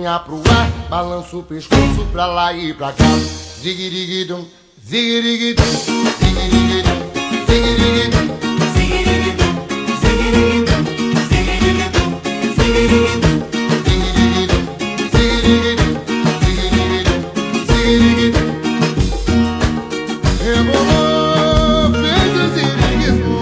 mãozinha pro ar, balança o pescoço pra lá e pra cá. Ziguiriguidum, ziguiriguidum, ziguiriguidum, ziguiriguidum, ziguiriguidum, ziguiriguidum, ziguiriguidum, ziguiriguidum, ziguiriguidum, ziguiriguidum, ziguiriguidum. Rebolou, fez o ziriguidum.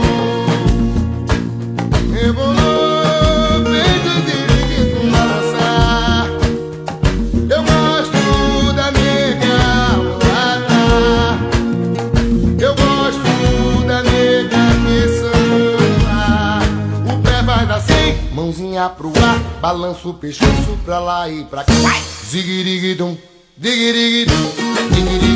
Rebolou, fez o ziriguidum balançar. Eu gosto da nega mulata. Eu gosto da nega que samba. O pé vai assim, mãozinha pro ar, balança o pescoço pra lá e pra cá. Ziguiriguidum, ziguiriguidum, ziguiriguidum.